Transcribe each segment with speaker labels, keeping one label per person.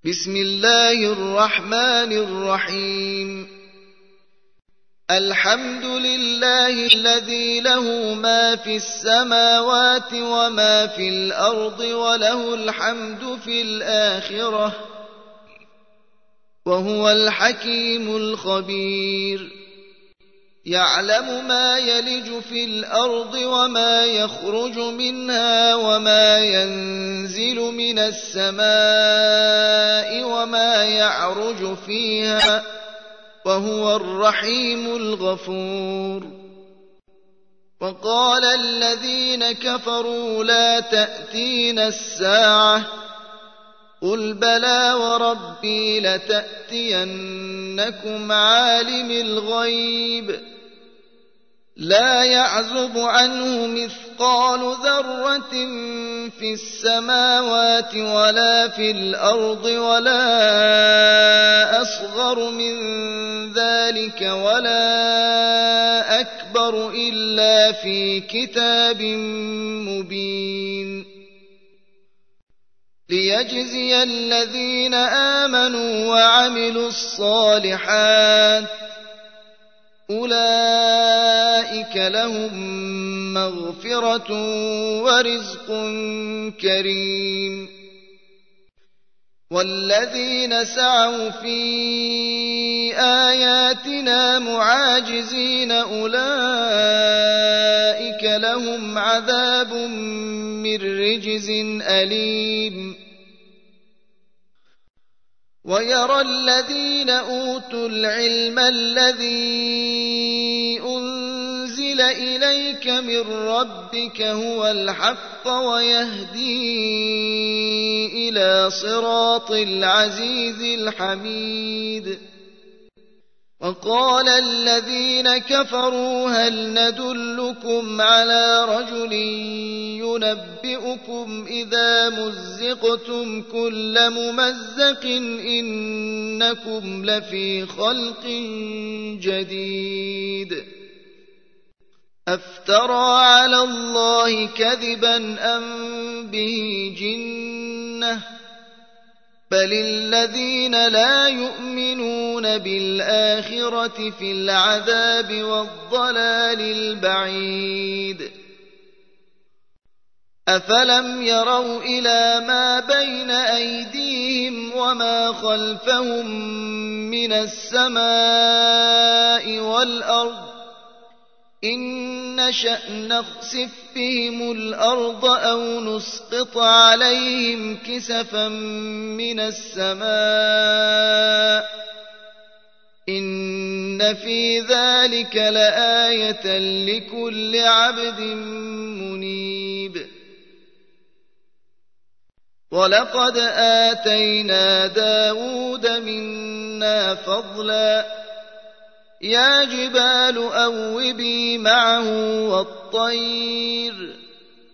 Speaker 1: بسم الله الرحمن الرحيم الحمد لله الذي له ما في السماوات وما في الأرض وله الحمد في الآخرة وهو الحكيم الخبير يعلم ما يلج في الأرض وما يخرج منها وما ينزل من السماء وما يعرج فيها وهو الرحيم الغفور وقال الذين كفروا لا تأتينا الساعة قل بلى وربي لتأتينكم عالم الغيب لا يعزب عنه مثقال ذرة في السماوات ولا في الأرض ولا أصغر من ذلك ولا أكبر إلا في كتاب مبين ليجزي الذين آمنوا وعملوا الصالحات أولئك لهم مغفرة ورزق كريم والذين سعوا في آياتنا معاجزين أولئك لهم عذاب من رجز أليم ويرى الذين أوتوا العلم الذي أنزل إليك من ربك هو الحق ويهدي إلى صراط العزيز الحميد وقال الذين كفروا هل ندلكم على رجل ينبئكم إذا مزقتم كل ممزق إنكم لفي خلق جديد أفترى على الله كذبا أم به جنة بل الذين لا يؤمنون بالآخرة في العذاب والضلال البعيد أفلم يروا إلى ما بين أيديهم وما خلفهم من السماء والأرض إن نشأ نخسف بهم الأرض أو نسقط عليهم كسفا من السماء إن في ذلك لآية لكل عبد منيب ولقد آتينا داود منا فضلا يا جبال أوبي معه والطير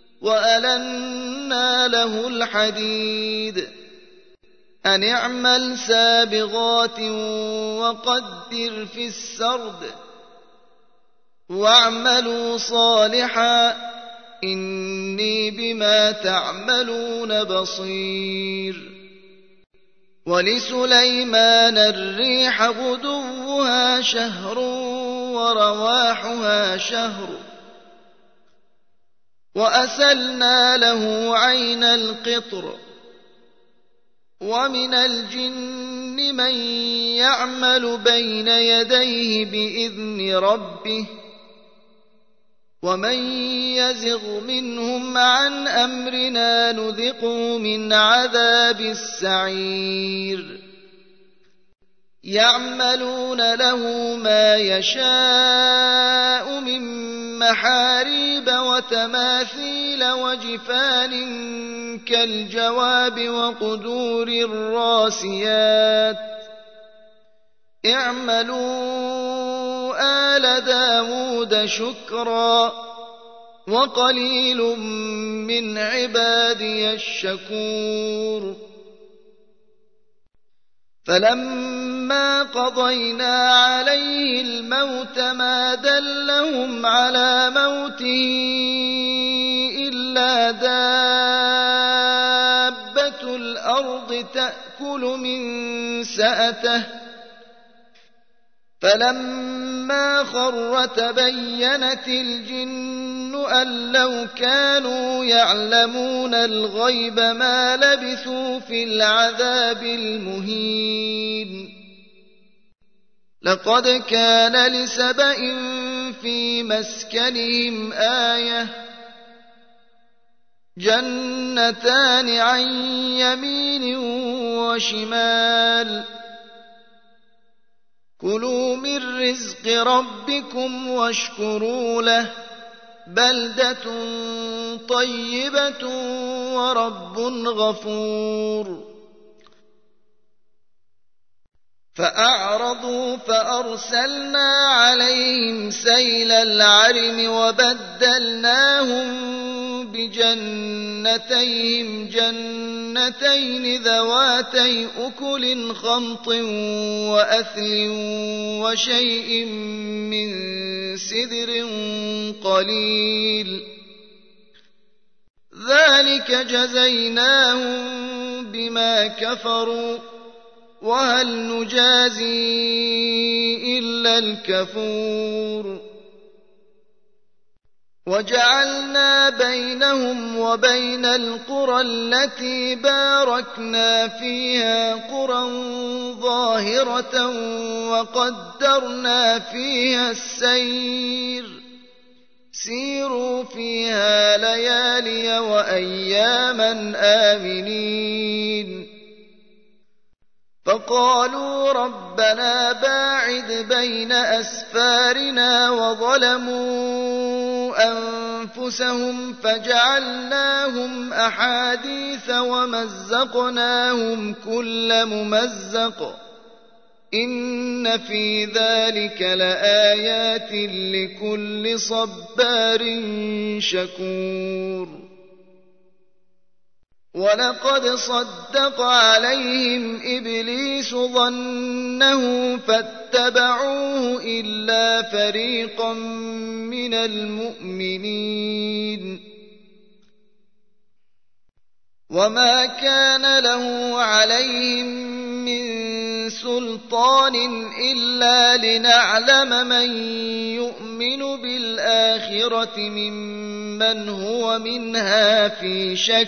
Speaker 1: وألنا له الحديد أن اعمل سابغات وقدر في السرد واعملوا صالحا إني بما تعملون بصير ولسليمان الريح غدوها شهر ورواحها شهر وأسلنا له عين القطر ومن الجن من يعمل بين يديه بإذن ربه ومن يزغ منهم عن أمرنا نذقه من عذاب السعير يعملون له ما يشاء من محاريب وتماثيل وجفان كالجواب وقدور الراسيات اعملوا آل داود شكرا وقليل من عبادي الشكور فلما قضينا عليه الموت ما دلهم على موته إلا دابة الأرض تأكل يأكل من سأته فلما خر تبينت الجن أن لو كانوا يعلمون الغيب ما لبثوا في العذاب المهين لقد كان لسبإ في مسكنهم آية جنتان عن يمين وشمال كلوا من رزق ربكم واشكروا له بلدة طيبة ورب غفور فأعرضوا فأرسلنا عليهم سيل العرم وبدلناهم بجنتيهم جنتين ذواتي أكل خمط وأثل وشيء من سدر قليل ذلك جزيناهم بما كفروا وهل نجازي إلا الكفور وجعلنا بينهم وبين القرى التي باركنا فيها قرى ظاهرة وقدرنا فيها السير سيروا فيها ليالي وأياما آمنين فقالوا ربنا باعد بين أسفارنا وظلموا أنفسهم فجعلناهم أحاديث ومزقناهم كل ممزق إن في ذلك لآيات لكل صبار شكور ولقد صدق عليهم إبليس ظنه فاتبعوه إلا فريقا من المؤمنين وما كان له عليهم من سلطان إلا لنعلم من يؤمن بالآخرة ممن هو منها في شك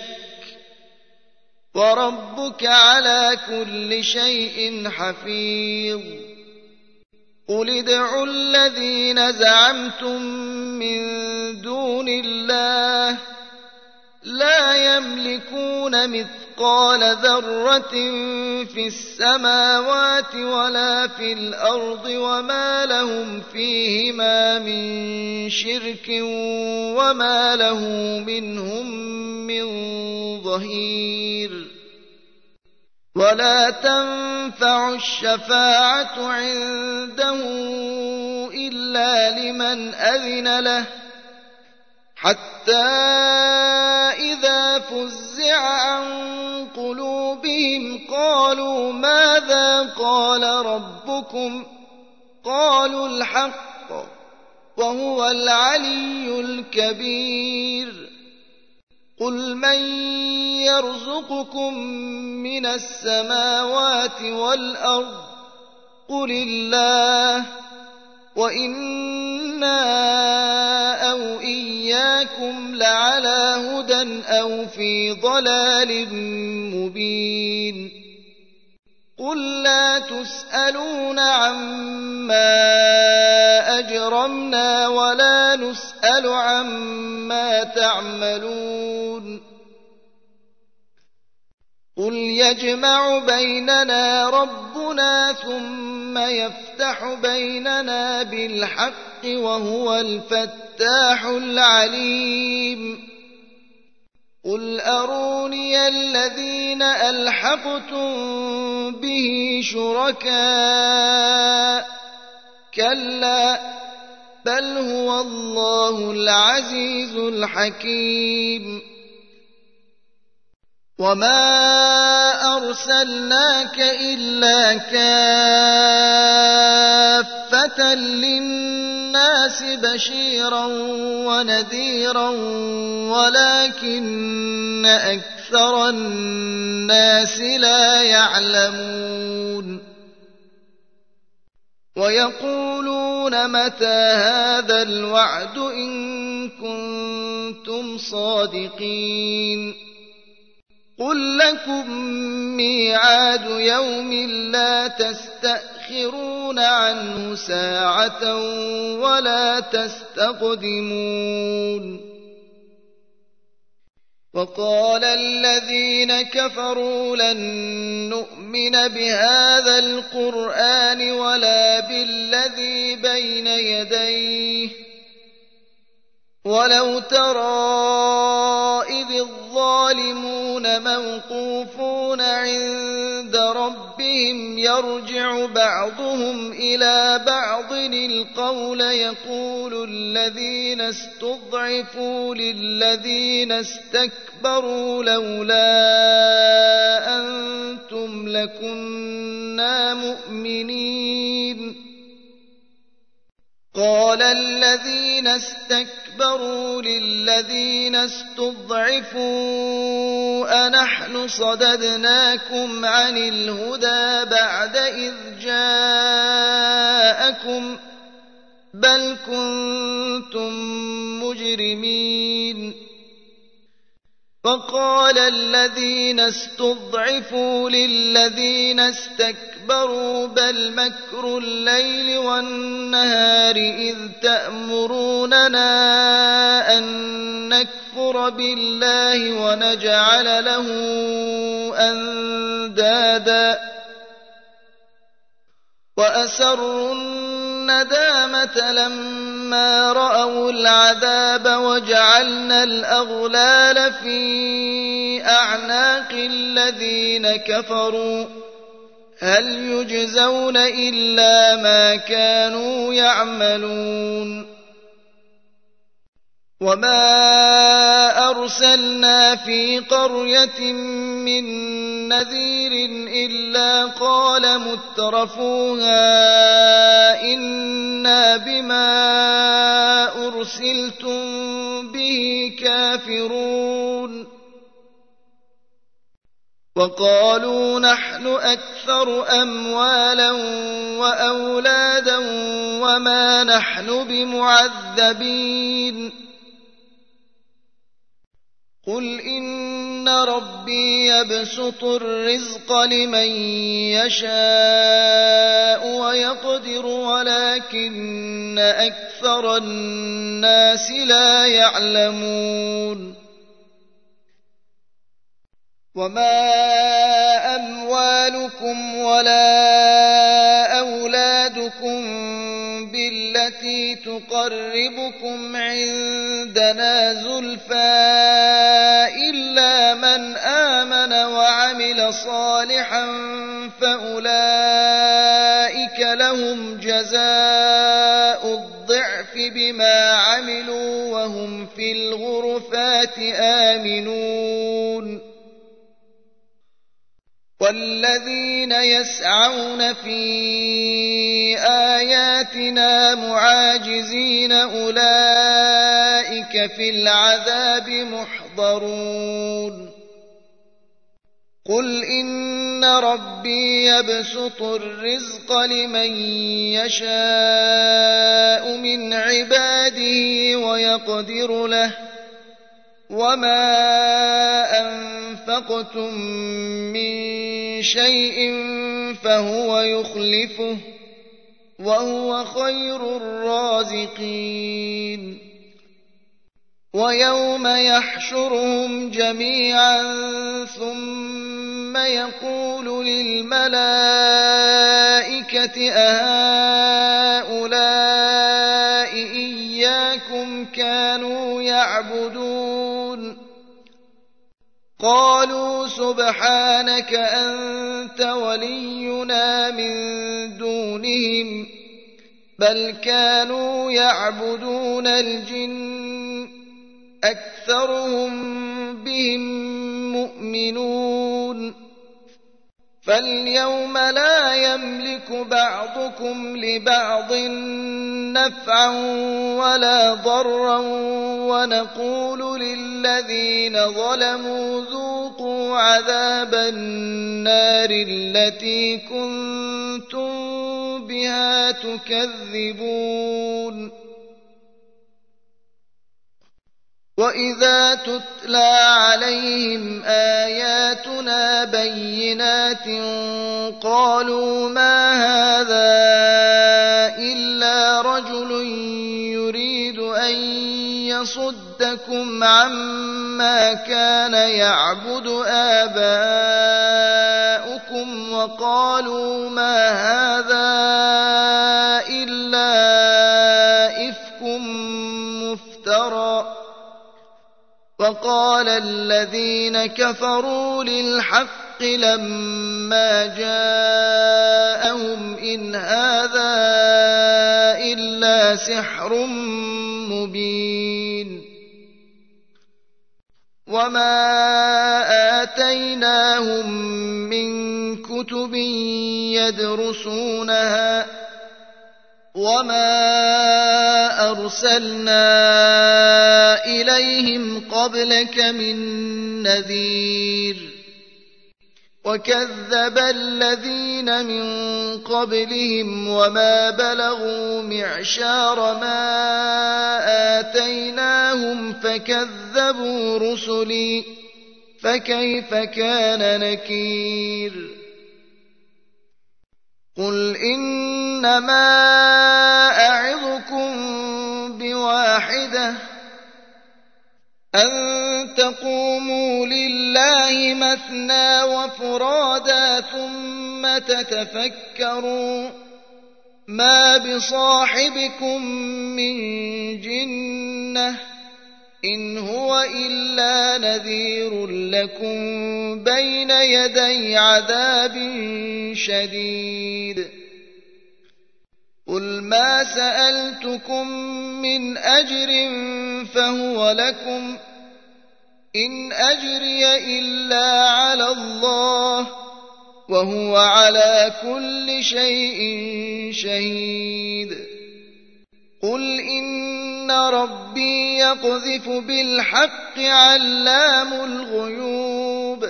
Speaker 1: وربك على كل شيء حفيظ قل ادعوا الذين زعمتم من دون الله لا يملكون مثقال ذرة في السماوات ولا في الأرض وما لهم فيهما من شرك وما له منهم من ظهير ولا تنفع الشفاعة عنده إلا لمن أذن له حتى إذا فزع عن قلوبهم قالوا ماذا قال ربكم قالوا الحق وهو العلي الكبير قل من يرزقكم من السماوات والأرض قل الله وإنا أو إياكم لعلى هدى أو في ضلال مبين قل لا تسألون عما أجرمنا ولا نسأل عما تعملون قل يجمع بيننا ربنا ثم يفتح بيننا بالحق وهو الفتاح العليم قل أروني الذين ألحقتم به شركاء كلا بل هو الله العزيز الحكيم وما أرسلناك إلا كافة للناس بشيرا ونذيرا ولكن أكثر أكثر الناس لا يعلمون ويقولون متى هذا الوعد إن كنتم صادقين قل لكم ميعاد يوم لا تستأخرون عنه ساعة ولا تستقدمون وقال الذين كفروا لن نؤمن بهذا القرآن ولا بالذي بين يديه ولو ترى إذ الظالمون موقوفون عند ربهم يرجع بعضهم إلى بعض القول يقول الذين استضعفوا للذين استكبروا لولا أنتم لكنا مؤمنين قال الذين استكبروا للذين استضعفوا أنحن صددناكم عن الهدى بعد إذ جاءكم بل كنتم مجرمين وقال الذين استضعفوا للذين استكبروا بل مكر الليل والنهار إذ تأمروننا أن نكفر بالله ونجعل له أندادا وأسروا الندامة لما رأوا العذاب وجعلنا الأغلال في أعناق الذين كفروا هل يجزون إلا ما كانوا يعملون وما أرسلنا في قرية من نذير إلا قال مترفوها إنا بما أرسلتم به كافرون وقالوا نحن أكثر أموالا وأولادا وما نحن بمعذبين قل إن ربي يبسط الرزق لمن يشاء ويقدر ولكن أكثر الناس لا يعلمون وما أموالكم ولا أولادكم بالتي تقربكم عندنا زلفى إلا من آمن وعمل صالحا فأولئك لهم جزاء الضعف بما عملوا وهم في الغرفات آمنون والذين يسعون في آياتنا معاجزين أولئك في العذاب محضرون قل إن ربي يبسط الرزق لمن يشاء من عباده ويقدر له وما أنفقتم من شيء فهو يخلفه وهو خير الرازقين ويوم يحشرهم جميعا ثم يقول للملائكة أهؤلاء إياكم كانوا يعبدون قالوا سبحانك أنت ولينا من دونهم بل كانوا يعبدون الجن أكثرهم بهم مؤمنون فاليوم لا يملك بعضكم لبعض نفعا ولا ضرا ونقول للذين ظلموا ذوقوا عذاب النار التي كنتم بها تكذبون وإذا تتلى عليهم آياتنا بينات قالوا ما هذا إلا رجل يريد أن يصدكم عما كان يعبد آباؤكم وقالوا ما هذا إلا إفك مفترى وقال الذين كفروا للحق لما جاءهم إن هذا إلا سحر مبين وما آتيناهم من كتب يدرسونها وما أرسلنا إليهم قبلك من نذير وكذب الذين من قبلهم وما بلغوا معشار ما آتيناهم فكذبوا رسلي فكيف كان نكير قل إنما أعظكم بواحدة أن تقوموا لله مثنى وفرادا ثم تتفكروا ما بصاحبكم من جنة إن هو إلا نذير لكم بين يدي عذاب شديد قل ما سألتكم من أجر فهو لكم إن أجري إلا على الله وهو على كل شيء شهيد قل إن ربي يقذف بالحق علام الغيوب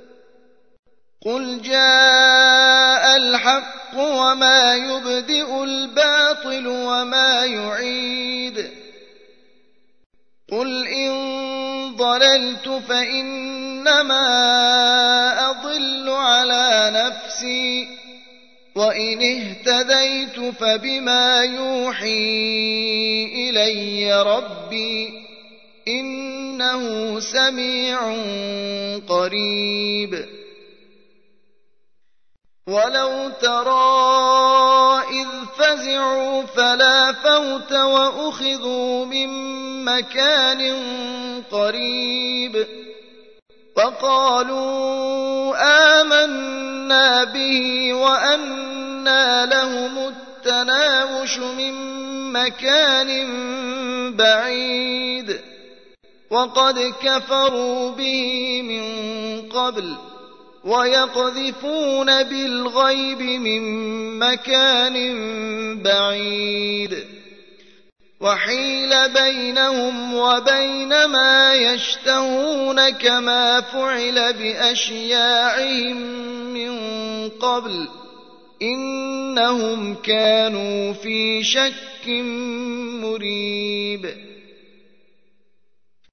Speaker 1: قل جاء الحق وما يبدئ الباطل وما يعيد قل إن ضللت فإنما أضل على نفسي وإن اهتديت فبما يوحي إلي ربي إنه سميع قريب ولو ترى إذ فزعوا فلا فوت وأخذوا من مكان قريب وقالوا آمنا به وأنى لهم التناوش من مكان بعيد وقد كفروا به من قبل ويقذفون بالغيب من مكان بعيد وحيل بينهم وبين ما يشتهون كما فعل بأشياعهم من قبل إنهم كانوا في شك مريب